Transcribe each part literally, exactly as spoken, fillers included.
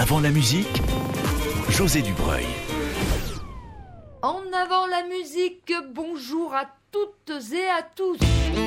avant la musique, José Dubreuil. En avant la musique, bonjour à toutes et à tous.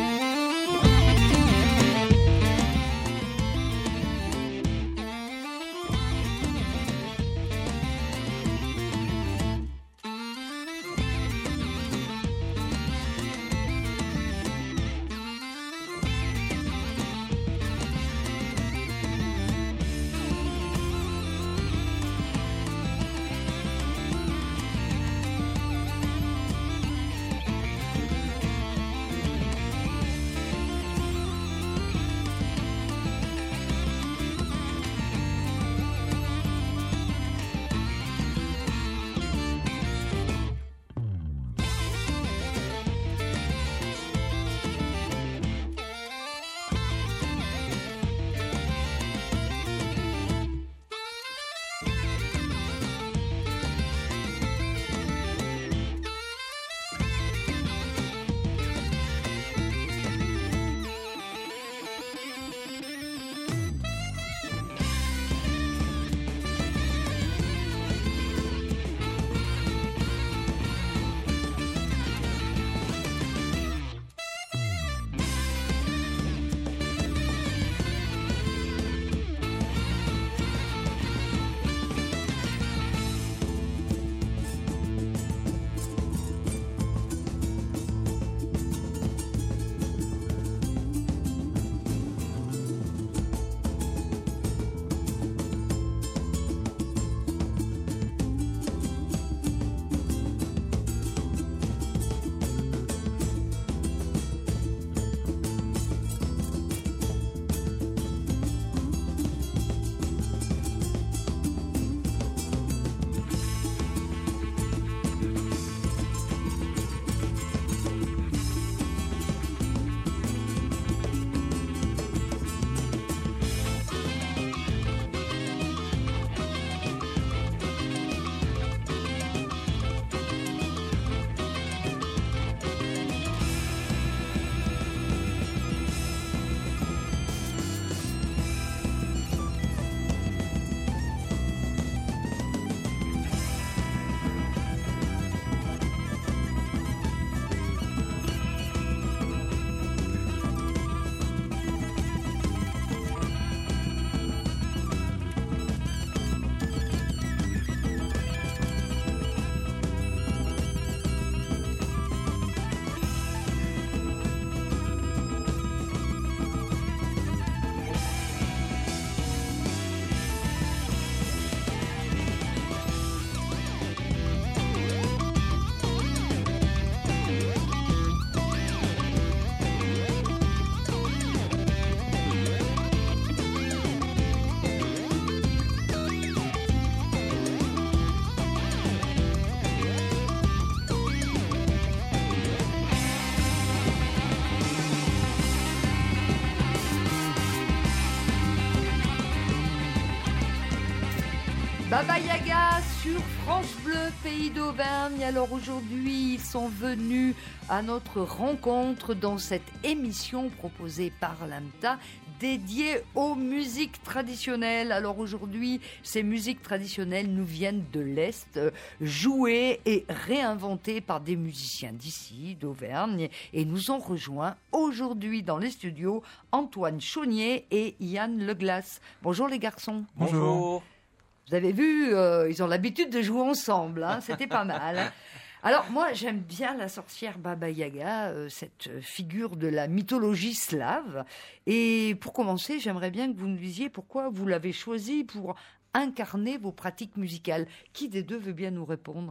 Baba Yaga sur France Bleu, pays d'Auvergne. Alors aujourd'hui, ils sont venus à notre rencontre dans cette émission proposée par l'A M T A, dédiée aux musiques traditionnelles. Alors aujourd'hui, ces musiques traditionnelles nous viennent de l'Est, jouées et réinventées par des musiciens d'ici, d'Auvergne. Et nous ont rejoint aujourd'hui dans les studios Antoine Chaunier et Yann Leglas. Bonjour les garçons. Bonjour. Vous avez vu, euh, ils ont l'habitude de jouer ensemble, hein, c'était pas mal. Alors moi, j'aime bien la sorcière Baba Yaga, euh, cette figure de la mythologie slave. Et pour commencer, j'aimerais bien que vous nous disiez pourquoi vous l'avez choisie pour incarner vos pratiques musicales. Qui des deux veut bien nous répondre?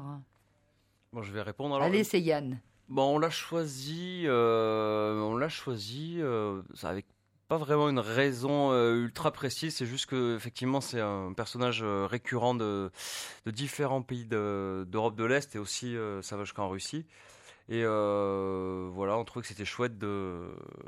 Bon, je vais répondre. Alors, Allez, c'est Yann. Bon, on l'a choisi, euh, on l'a choisi euh, avec pas vraiment une raison euh, ultra précise, c'est juste que effectivement c'est un personnage euh, récurrent de, de différents pays de, d'Europe de l'Est et aussi euh, ça va jusqu'en Russie. Et euh, voilà, on trouvait que c'était chouette de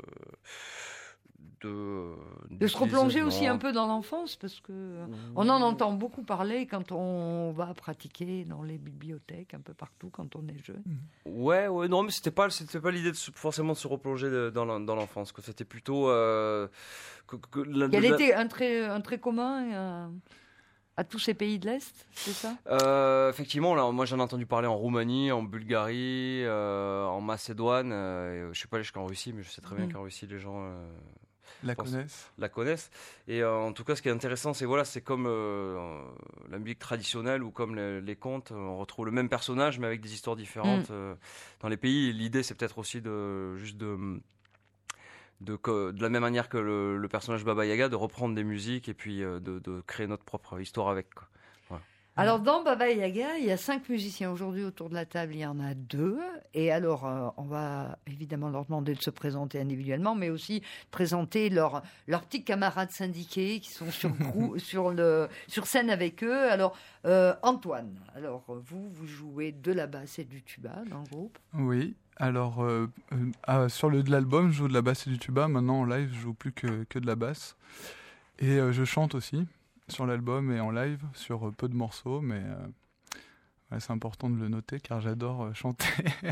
de, de se replonger aussi un peu dans l'enfance, parce que mmh. on en entend beaucoup parler quand on va pratiquer dans les bibliothèques un peu partout quand on est jeune. Ouais, ouais, non, mais c'était pas, c'était pas l'idée de se, forcément de se replonger de, dans, la, dans l'enfance. Que c'était plutôt. Euh, que, que la, Quel la... était un trait, un trait commun euh, à tous ces pays de l'Est, c'est ça? Euh, effectivement, là, moi j'en ai entendu parler en Roumanie, en Bulgarie, euh, en Macédoine. Euh, je ne suis pas allé jusqu'en Russie, mais je sais très bien Mm. qu'en Russie, les gens euh, La pense- connaissent. la connaissent. Et euh, en tout cas, ce qui est intéressant, c'est voilà, c'est comme euh, la musique traditionnelle ou comme les, les contes. On retrouve le même personnage, mais avec des histoires différentes euh, dans les pays. Et l'idée, c'est peut-être aussi de juste de de, co- de la même manière que le, le personnage Baba Yaga, de reprendre des musiques et puis euh, de, de créer notre propre histoire avec, quoi. Alors, dans Baba Yaga, il y a cinq musiciens. Aujourd'hui, autour de la table, il y en a deux. Et alors, euh, on va évidemment leur demander de se présenter individuellement, mais aussi de présenter leurs leurs petits camarades syndiqués qui sont sur, grou- sur, le, sur scène avec eux. Alors, euh, Antoine, alors vous, vous jouez de la basse et du tuba dans le groupe. Oui. Alors, euh, euh, ah, sur le, de l'album, je joue de la basse et du tuba. Maintenant, en live, je joue plus que, que de la basse. Et euh, je chante aussi sur l'album et en live, sur euh, peu de morceaux. Mais euh, ouais, c'est important de le noter car j'adore euh, chanter.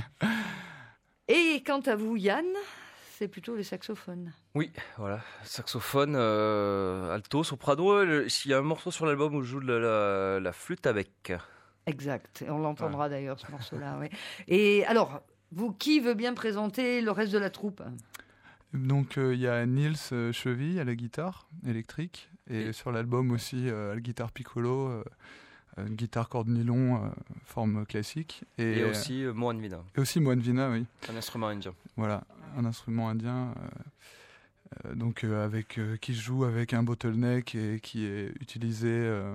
Et quant à vous, Yann, c'est plutôt les saxophones. Oui, voilà, saxophone, euh, alto, soprano. Le- Il y a un morceau sur l'album où je joue de la, la- la flûte à bec. Exact. Et on l'entendra d'ailleurs, ce morceau-là. Oui. Et alors, vous, qui veut bien présenter le reste de la troupe? Donc, il euh, y a Niels euh, Cheville à la guitare électrique. Et, Et- sur l'album aussi, euh, à la guitare piccolo, euh, une guitare corde nylon, euh, forme classique. Et, Et, aussi euh, Mohan Vina, et aussi Mohan Vina, oui. un instrument indien. Voilà, un instrument indien. euh, euh, donc, euh, avec, euh, qui se joue avec un bottleneck et qui est utilisé euh,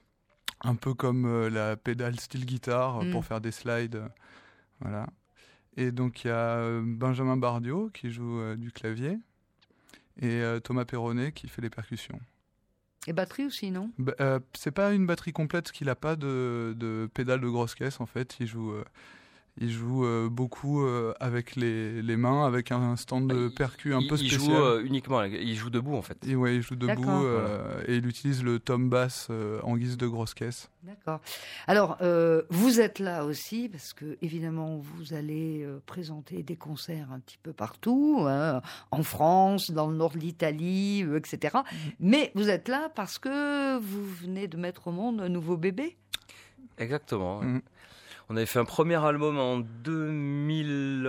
un peu comme euh, la pédale style guitare euh, Mm. pour faire des slides. euh, voilà. Et donc, il y a euh, Benjamin Bardio qui joue euh, du clavier et euh, Thomas Perronnet qui fait les percussions. Et batterie aussi, non? Bah, euh, c'est pas une batterie complète parce qu'il n'a pas de, de pédale de grosse caisse en fait. Il joue, euh, il joue euh, beaucoup euh, avec les, les mains, avec un stand de Il- percu un il, peu il spécial. joue euh, uniquement, il joue debout en fait. Et ouais, il joue debout D'accord. euh, et il utilise le tom bass euh, en guise de grosse caisse. D'accord. Alors, euh, vous êtes là aussi parce que, évidemment, vous allez euh, présenter des concerts un petit peu partout, hein, en France, dans le nord de l'Italie, euh, et cetera. Mais vous êtes là parce que vous venez de mettre au monde un nouveau bébé. Exactement. ouais. Mhm. On avait fait un premier album en deux mille,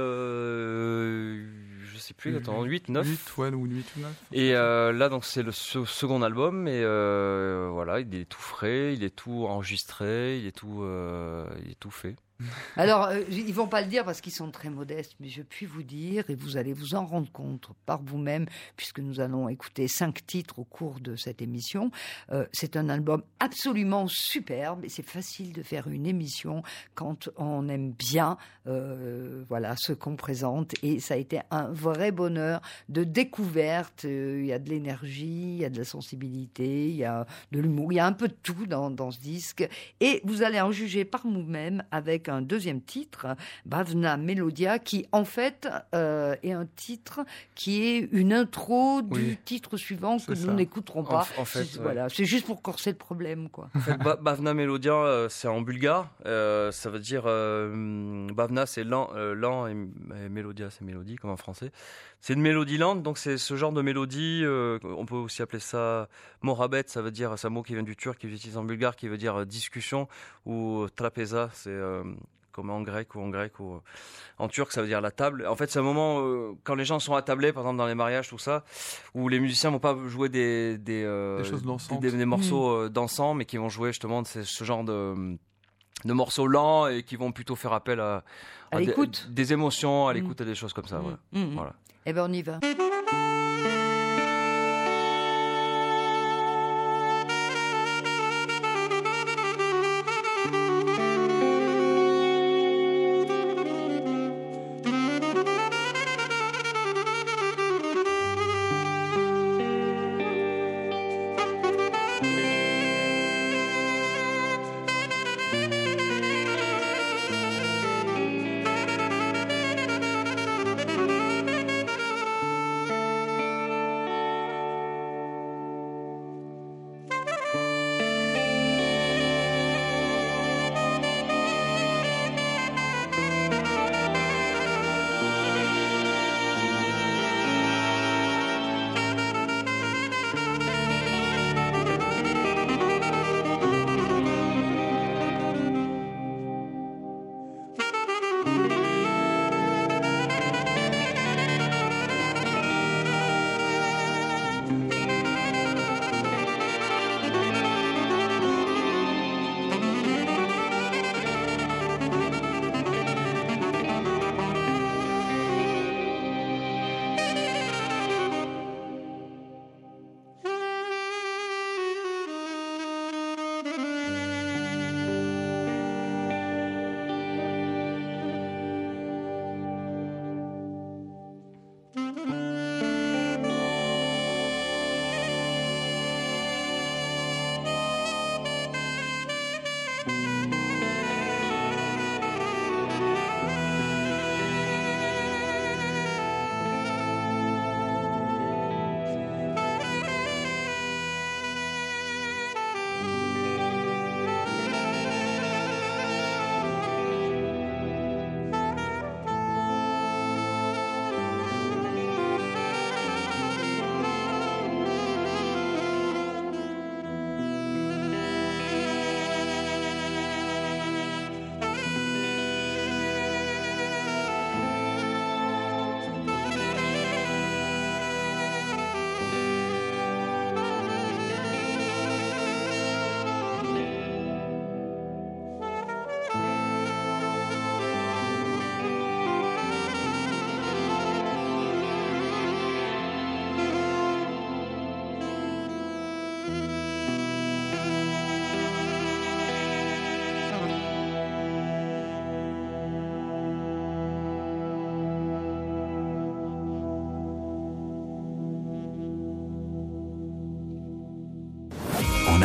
euh, je sais plus, attends, huit, neuf. huit, ouais, ou huit ou neuf. Et euh, là, donc, c'est le se- second album, et euh, voilà, il est tout frais, il est tout enregistré, il est tout, euh, il est tout fait. Alors, euh, ils vont pas le dire parce qu'ils sont très modestes, mais je puis vous dire, et vous allez vous en rendre compte par vous-même, puisque nous allons écouter cinq titres au cours de cette émission. Euh, c'est un album absolument superbe, et c'est facile de faire une émission quand on aime bien, euh, voilà, ce qu'on présente. Et ça a été un vrai bonheur de découverte. Euh, Il y a de l'énergie, il y a de la sensibilité, il y a de l'humour, il y a un peu de tout dans, dans ce disque. Et vous allez en juger par vous-même avec un deuxième titre, Bhavna Melodia, qui en fait euh, est un titre qui est une intro du Oui. titre suivant que C'est nous ça. n'écouterons En, pas. en fait, C'est- ouais. voilà, c'est juste pour corser le problème, quoi. En fait, Ba- Bhavna Melodia, euh, c'est en bulgare. Euh, ça veut dire euh, Bhavna, c'est lent, euh, lent et, et Melodia, c'est mélodie, comme en français. C'est une mélodie lente, donc c'est ce genre de mélodie. euh, on peut aussi appeler ça morabet, ça veut dire, c'est un mot qui vient du turc, qu'ils utilisent en bulgare, qui veut dire euh, discussion, ou trapeza, c'est euh, comme en grec ou en grec ou euh, en turc, ça veut dire la table. En fait, c'est un moment euh, quand les gens sont attablés, par exemple dans les mariages, tout ça, où les musiciens vont pas jouer des des, euh, Des choses dansantes. des, des morceaux euh, dansants, mais qui vont jouer justement de ce, ce genre de de morceaux lents et qui vont plutôt faire appel à, À des- l'écoute. des, émotions, à Mm. l'écoute et des choses comme ça. Voilà. Mmh, mmh. Voilà. Eh bien, on y va.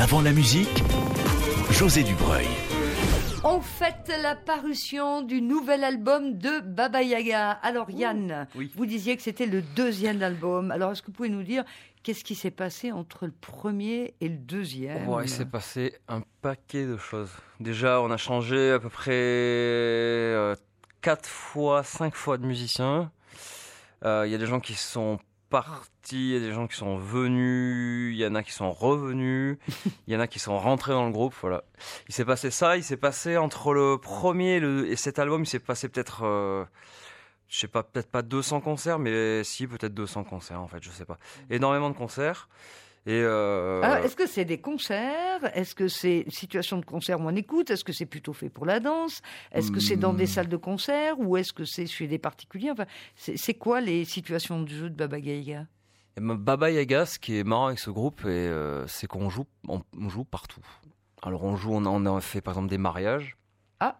Avant la musique, José Dubreuil. On fête la parution du nouvel album de Baba Yaga. Alors Yann, oui. vous disiez que c'était le deuxième album. Alors est-ce que vous pouvez nous dire qu'est-ce qui s'est passé entre le premier et le deuxième? Ouais, il s'est passé un paquet de choses. Déjà, on a changé à peu près euh, quatre fois, cinq fois de musiciens. Il euh, y a des gens qui sont partis, il y a des gens qui sont venus, il y en a qui sont revenus, il y en a qui sont rentrés dans le groupe, voilà. Il s'est passé ça, il s'est passé entre le premier et, le, et cet album, il s'est passé peut-être, euh, je sais pas, peut-être pas deux cents concerts, mais si, peut-être deux cents concerts en fait, je sais pas. Énormément de concerts. Et euh... Alors, est-ce que c'est des concerts? Est-ce que c'est une situation de concert où on écoute? Est-ce que c'est plutôt fait pour la danse? Est-ce que c'est dans des salles de concert? Ou est-ce que c'est chez des particuliers? Enfin, c'est, c'est quoi les situations de jeu de Baba Yaga? Et Baba Yaga, ce qui est marrant avec ce groupe, et, euh, c'est qu'on joue, on, on joue partout. Alors on joue, on a, on a fait par exemple des mariages. Ah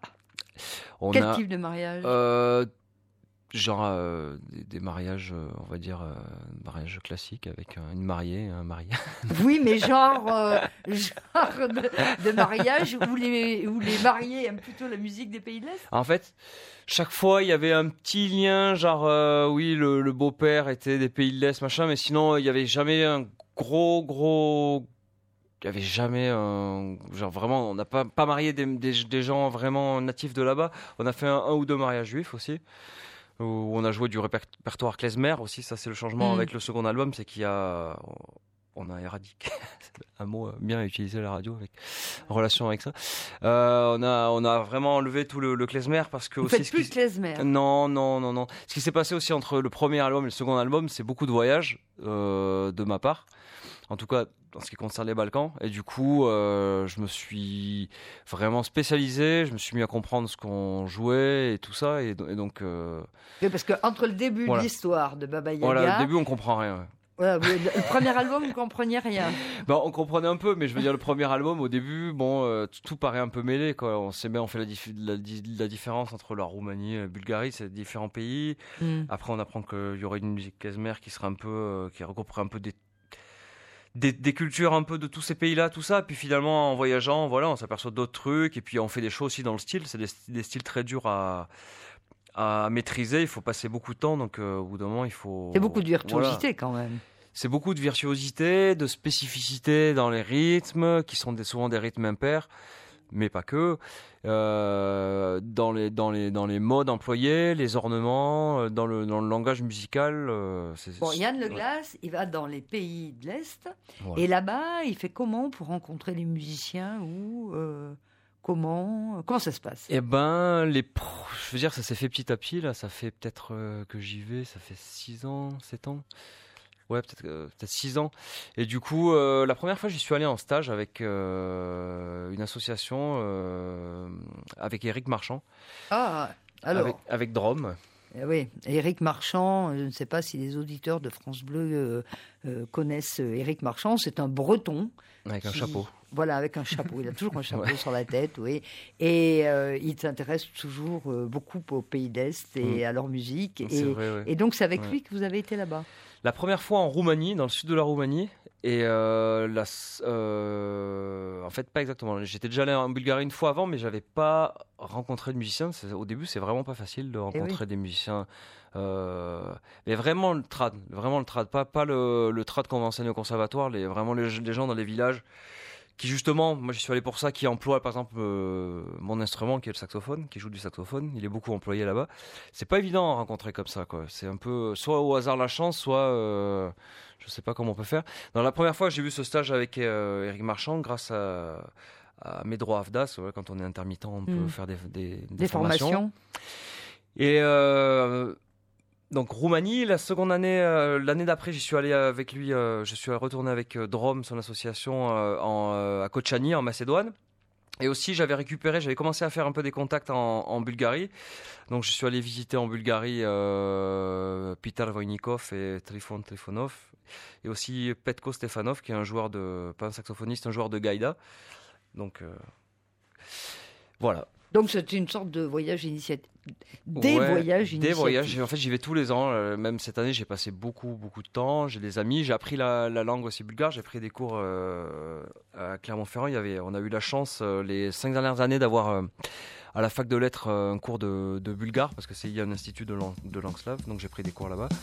on Quel a, type de mariage? euh, Genre euh, des, des mariages, euh, on va dire, euh, mariage classique avec euh, une mariée et un marié. Oui, mais genre, euh, genre de, de mariage où les, où les mariés aiment plutôt la musique des pays de l'Est? En fait, chaque fois, il y avait un petit lien, genre, euh, oui, le, le beau-père était des pays de l'Est, machin, mais sinon, il n'y avait jamais un gros, gros... Il n'y avait jamais un... Genre, vraiment, on n'a pas, pas marié des, des, des gens vraiment natifs de là-bas. On a fait un, un ou deux mariages juifs aussi, où on a joué du répertoire klezmer aussi. Ça, c'est le changement mmh. avec le second album, c'est qu'il y a... On a éradiqué, un mot bien utilisé à la radio avec, en relation avec ça. Euh, on, a, on a vraiment enlevé tout le, le klezmer parce que... Vous aussi, faites plus de klezmer? Non, non, non, non. Ce qui s'est passé aussi entre le premier album et le second album, c'est beaucoup de voyages euh, de ma part. En tout cas, en ce qui concerne les Balkans. Et du coup, euh, je me suis vraiment spécialisé. Je me suis mis à comprendre ce qu'on jouait et tout ça. Et, et donc... Euh... Oui, parce qu'entre le début voilà. de l'histoire de Baba Yaga... Voilà, au début, on comprend rien. Ouais. Voilà, le premier album, vous ne compreniez rien. Ben, on comprenait un peu, mais je veux dire, le premier album, au début, bon, euh, tout, tout paraît un peu mêlé, quoi. On sait bien, on fait la, dif- la, la différence entre la Roumanie et la Bulgarie, c'est différents pays. Mm. Après, on apprend qu'il y aurait une musique klezmer qui serait un peu, euh, qui regrouperait un peu des, des, des cultures un peu de tous ces pays-là, tout ça. Puis finalement, en voyageant, voilà, on s'aperçoit d'autres trucs, et puis on fait des choses aussi dans le style. C'est des, des styles très durs à... à maîtriser, il faut passer beaucoup de temps, donc euh, au bout d'un moment, il faut... C'est beaucoup de virtuosité, voilà. Quand même. C'est beaucoup de virtuosité, de spécificité dans les rythmes, qui sont des, souvent des rythmes impairs, mais pas que. Euh, dans, les, dans, les, dans les modes employés, les ornements, dans le, dans le langage musical. Euh, c'est, bon, Yann Le Glas, ouais. il va dans les pays de l'Est, ouais. et là-bas, il fait comment pour rencontrer les musiciens ou... Euh... Comment, comment ça se passe? Eh ben, les pro... je veux dire, ça s'est fait petit à petit. Là, ça fait peut-être euh, que j'y vais, ça fait six ans, sept ans. Ouais, peut-être, euh, peut-être six ans. Et du coup, euh, la première fois, j'y suis allé en stage avec euh, une association, euh, avec Éric Marchand. Ah, alors. Avec, avec Drôme. Eh oui, Éric Marchand, je ne sais pas si les auditeurs de France Bleu euh, euh, connaissent Éric Marchand, c'est un Breton. Avec qui, un chapeau. Voilà, avec un chapeau. Il a toujours un chapeau ouais. sur la tête, oui. Et euh, il s'intéresse toujours euh, beaucoup au pays d'Est et mmh. à leur musique. Et, vrai, ouais. et donc, c'est avec ouais. lui que vous avez été là-bas. La première fois en Roumanie, dans le sud de la Roumanie. Et euh, la, euh, en fait, pas exactement. J'étais déjà allé en Bulgarie une fois avant, mais j'avais pas rencontré de musiciens. C'est, au début, c'est vraiment pas facile de rencontrer oui. des musiciens. Euh, mais vraiment le trad, vraiment le trad, pas, pas le, le trad qu'on va enseigner au conservatoire, les, vraiment les, les gens dans les villages qui justement, moi j'y suis allé pour ça, qui emploient par exemple euh, mon instrument qui est le saxophone, qui joue du saxophone, il est beaucoup employé là-bas. C'est pas évident à rencontrer comme ça, quoi. C'est un peu soit au hasard la chance, soit euh, je sais pas comment on peut faire. Dans la première fois j'ai vu ce stage avec euh, Éric Marchand, grâce à, à mes droits AFDAS, ouais, quand on est intermittent on mmh. peut faire des, des, des, des formations. formations. Et euh, donc Roumanie, la seconde année, euh, l'année d'après, j'y suis allé avec lui, euh, je suis retourné avec euh, Drôme, son association, euh, en, euh, à Kočani, en Macédoine. Et aussi, j'avais récupéré, j'avais commencé à faire un peu des contacts en, en Bulgarie. Donc je suis allé visiter en Bulgarie euh, Peter Vojnikov et Trifon Trifonov. Et aussi Petko Stefanov, qui est un joueur de, pas un saxophoniste, un joueur de gaïda. Donc... Euh, Voilà. Donc c'est une sorte de voyage initiatique. Des Ouais, voyages Des initiatiques. voyages. En fait, j'y vais tous les ans. Euh, même cette année, j'ai passé beaucoup, beaucoup de temps. J'ai des amis. J'ai appris la, la langue aussi bulgare. J'ai pris des cours euh, à Clermont-Ferrand. Il y avait, on a eu la chance euh, les cinq dernières années d'avoir euh, à la fac de lettres euh, un cours de, de bulgare parce que c'est il y a un institut de langue, de langue slave. Donc j'ai pris des cours là-bas.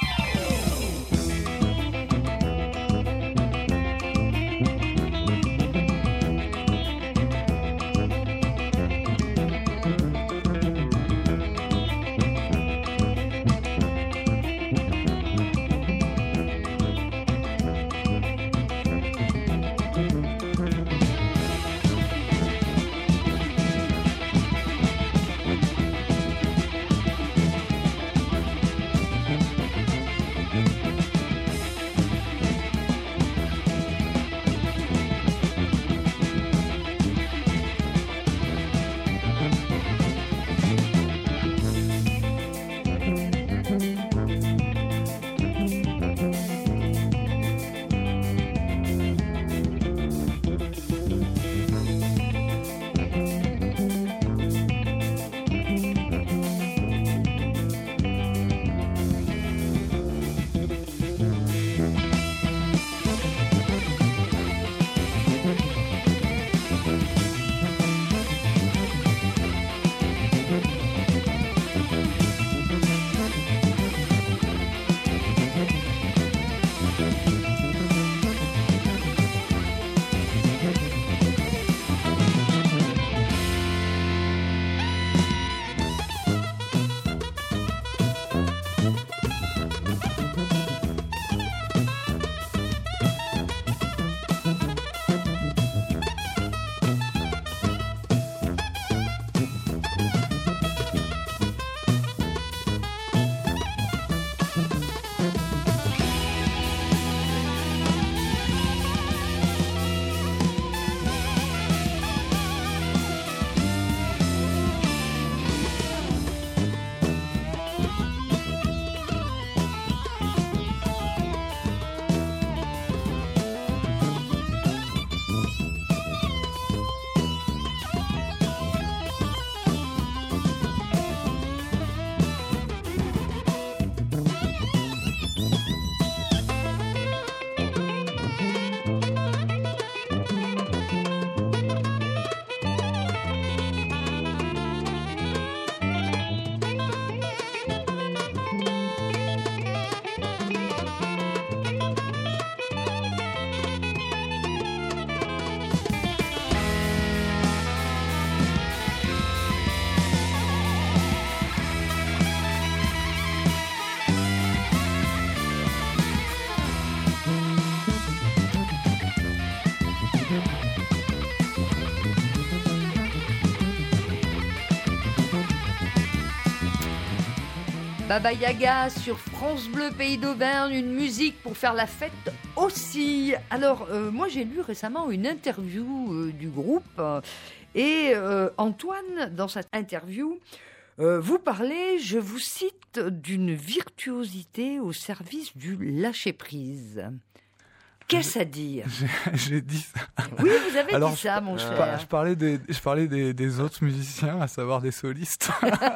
Baba Yaga sur France Bleu Pays d'Auvergne, une musique pour faire la fête aussi. Alors, euh, moi j'ai lu récemment une interview euh, du groupe euh, et euh, Antoine, dans cette interview, euh, vous parlez, je vous cite, d'une virtuosité au service du lâcher-prise. Qu'est-ce à dire ? J'ai, j'ai dit ça. Oui, vous avez Alors, dit ça, mon je- cher. Bah, je parlais, des, je parlais des, des autres musiciens, à savoir des solistes.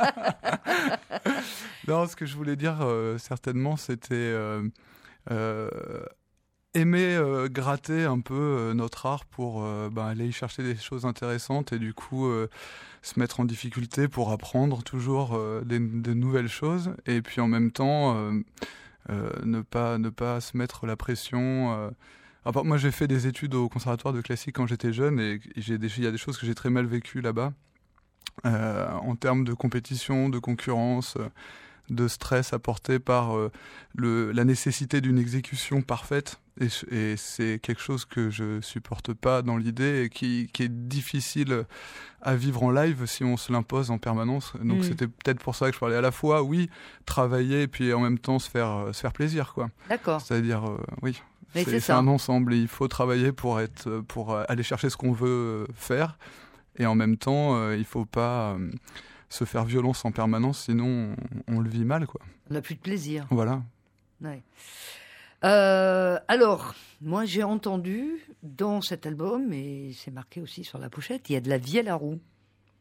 Non, ce que je voulais dire, euh, certainement, c'était euh, euh, aimer euh, gratter un peu euh, notre art pour euh, bah, aller y chercher des choses intéressantes et du coup euh, se mettre en difficulté pour apprendre toujours euh, des, des nouvelles choses. Et puis en même temps... Euh, Euh, ne pas ne pas se mettre la pression. Euh... Enfin, moi, j'ai fait des études au conservatoire de classique quand j'étais jeune et j'ai des, il y a des choses que j'ai très mal vécues là-bas euh, en termes de compétition, de concurrence, euh, de stress apporté par euh, le, la nécessité d'une exécution parfaite. Et, et c'est quelque chose que je supporte pas dans l'idée et qui, qui est difficile à vivre en live si on se l'impose en permanence. Donc Mm. c'était peut-être pour ça que je parlais à la fois, oui, travailler et puis en même temps se faire, se faire plaisir, quoi. D'accord. C'est-à-dire, euh, oui, Mais c'est, c'est c'est ça. un ensemble et il faut travailler pour, être, pour aller chercher ce qu'on veut faire. Et en même temps, euh, il faut pas euh, se faire violence en permanence, sinon on, on le vit mal, quoi. On n'a plus de plaisir. Voilà. Ouais. Euh, alors, moi j'ai entendu dans cet album, et c'est marqué aussi sur la pochette, il y a de la vielle à roue.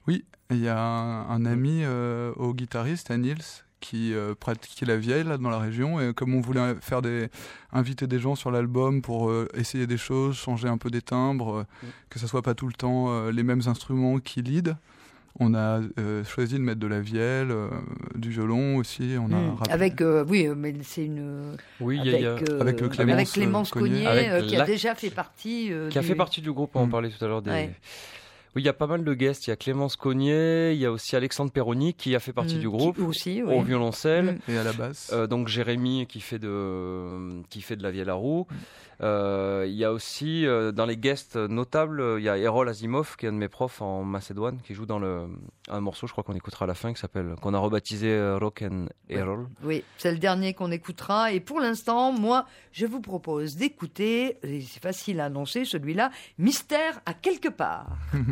Oui, il y a un, un ami euh, au guitariste, à Niels, qui euh, pratiquait la vielle là, dans la région, et comme on voulait faire des, inviter des gens sur l'album pour euh, essayer des choses, changer un peu des timbres, euh, mmh. que ça soit pas tout le temps euh, les mêmes instruments qui lead, on a euh, choisi de mettre de la vielle, euh, du violon aussi. On a mmh. Avec, euh, oui, mais c'est une. Oui, avec, y a, euh, avec Clémence, avec Clémence Cognier, avec euh, qui a la... déjà fait partie. Euh, qui a du... fait partie du groupe, on en mmh. parlait tout à l'heure des. Ouais. Oui, il y a pas mal de guests. Il y a Clémence Cognier, il y a aussi Alexandre Perroni qui a fait partie mmh, du groupe, aussi, oui. au violoncelle, mmh. et à la basse. Euh, donc Jérémy qui fait de qui fait de la vielle à roue. Mmh. Euh, il y a aussi euh, dans les guests notables, il y a Errol Asimov qui est un de mes profs en Macédoine qui joue dans le un morceau, je crois qu'on écoutera à la fin, qui s'appelle qu'on a rebaptisé Rock and Errol. Oui, oui, c'est le dernier qu'on écoutera. Et pour l'instant, moi, je vous propose d'écouter, et c'est facile à annoncer celui-là, Mystère à quelque part.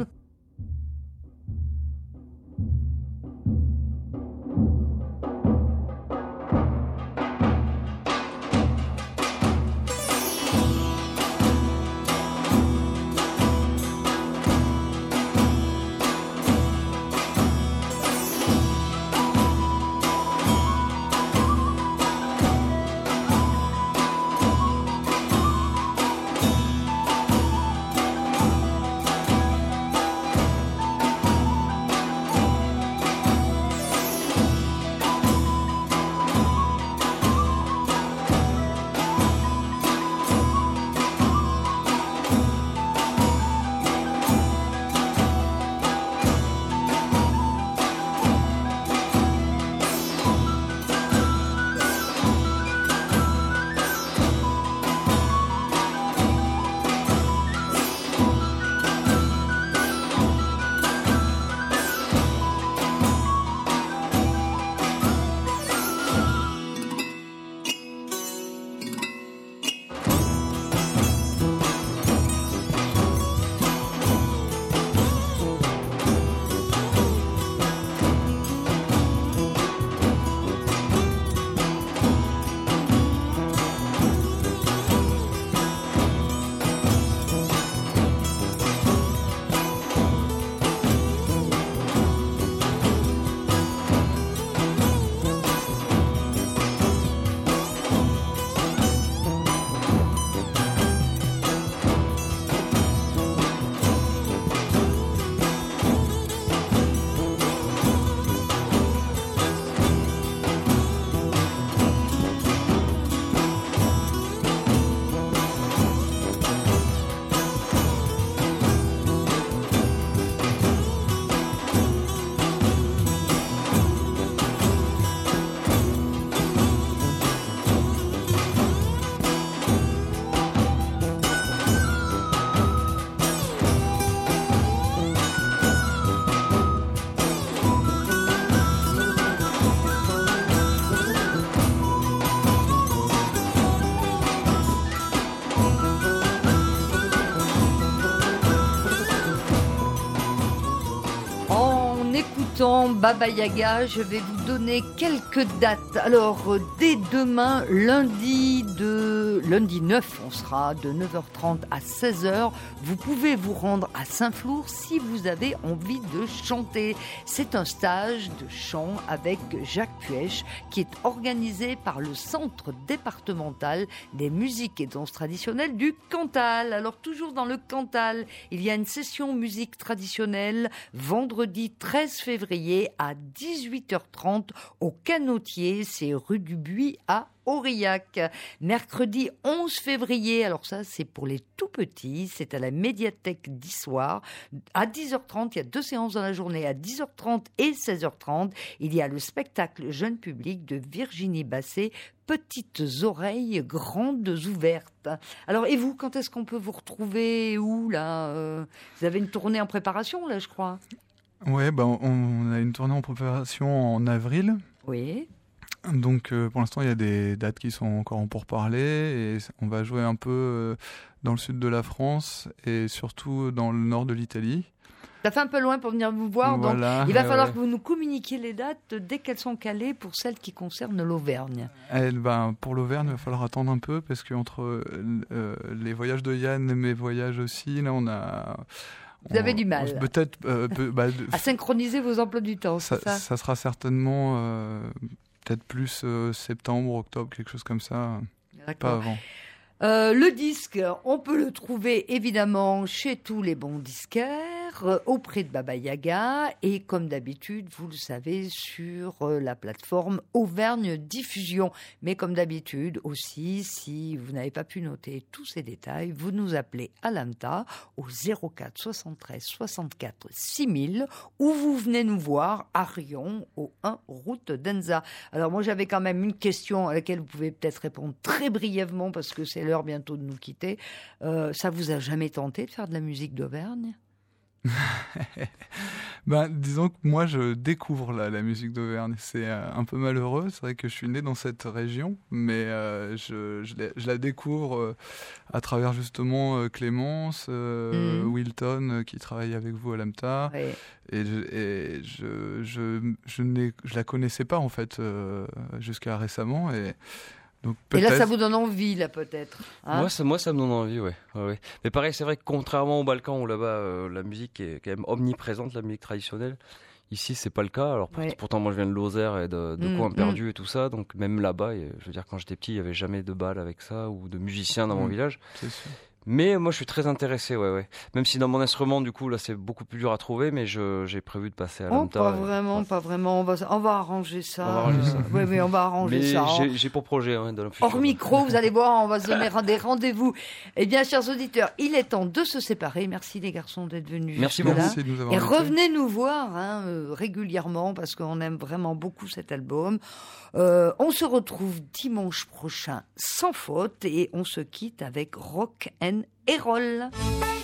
Baba Yaga, je vais vous donner quelques dates. Alors, dès demain, lundi, de, lundi neuf, on sera de neuf heures trente à seize heures. Vous pouvez vous rendre à Saint-Flour si vous avez envie de chanter. C'est un stage de chant avec Jacques Puech qui est organisé par le Centre départemental des musiques et danses traditionnelles du Cantal. Alors, toujours dans le Cantal, il y a une session musique traditionnelle vendredi treize février à dix-huit heures trente au Canotier, c'est rue du Buis à Aurillac. Mercredi onze février, alors ça c'est pour les tout petits, c'est à la médiathèque d'Issoire. À dix heures trente, il y a deux séances dans la journée, à dix heures trente et seize heures trente. Il y a le spectacle jeune public de Virginie Basset, Petites oreilles grandes ouvertes. Alors et vous, quand est-ce qu'on peut vous retrouver où là euh, Vous avez une tournée en préparation là, je crois. Ouais, bah, on a une tournée en préparation en avril. Oui. Donc euh, pour l'instant, il y a des dates qui sont encore en pourparlers et on va jouer un peu euh, dans le sud de la France et surtout dans le nord de l'Italie. Ça fait un peu loin pour venir vous voir, voilà, donc il va euh, falloir ouais. que vous nous communiquiez les dates dès qu'elles sont calées pour celles qui concernent l'Auvergne. Elle, ben, pour l'Auvergne, il va falloir attendre un peu parce qu'entre euh, les voyages de Yann et mes voyages aussi, là on a... Vous avez du mal. Peut-être euh, peut, bah, à synchroniser vos emplois du temps, ça, c'est ça ça sera certainement euh, peut-être plus euh, septembre, octobre, quelque chose comme ça. D'accord. Pas avant. Euh, le disque, on peut le trouver évidemment chez tous les bons disquaires, euh, auprès de Baba Yaga et comme d'habitude, vous le savez, sur euh, la plateforme Auvergne Diffusion. Mais comme d'habitude aussi, si vous n'avez pas pu noter tous ces détails, vous nous appelez à l'A M T A au zéro quatre soixante-treize soixante-quatre six mille ou vous venez nous voir à Rion au un route d'Enza. Alors moi j'avais quand même une question à laquelle vous pouvez peut-être répondre très brièvement parce que c'est l'heure bientôt de nous quitter. Euh, ça vous a jamais tenté de faire de la musique d'Auvergne ? Ben, disons que moi je découvre là, la musique d'Auvergne. C'est euh, un peu malheureux, c'est vrai que je suis né dans cette région, mais euh, je, je, la, je la découvre euh, à travers justement euh, Clémence, euh, mmh. Wilton euh, qui travaille avec vous à l'A M T A. Oui. Et, je, et je, je, je, n'ai, je la connaissais pas en fait euh, jusqu'à récemment. Et donc, et là, ça vous donne envie, là, peut-être hein moi, ça, moi, ça me donne envie, ouais. ouais, ouais. Mais pareil, c'est vrai que contrairement au Balkan, où là-bas, euh, la musique est quand même omniprésente, la musique traditionnelle, ici, c'est pas le cas. Alors, ouais. Pourtant, moi, je viens de Lozère et de, de mmh, coins perdus mmh. et tout ça. Donc, même là-bas, et, je veux dire, quand j'étais petit, il n'y avait jamais de bal avec ça ou de musiciens dans mmh. mon village. C'est sûr. Mais moi, je suis très intéressé, ouais, ouais. Même si dans mon instrument, du coup, là, c'est beaucoup plus dur à trouver, mais je, j'ai prévu de passer à l'A M T A. Oh, pas vraiment, ouais. pas vraiment. On va, on va arranger ça. On va arranger ça. Oui, mais on va arranger mais ça. J'ai, j'ai pour projet, hein, dans le futur. Hors micro, vous allez voir, on va se donner des rendez-vous. Eh bien, chers auditeurs, il est temps de se séparer. Merci les garçons d'être venus. Merci beaucoup. Merci de nous avoir Et invités. revenez nous voir hein, euh, régulièrement parce qu'on aime vraiment beaucoup cet album. Euh, on se retrouve dimanche prochain sans faute et on se quitte avec Rock and Roll.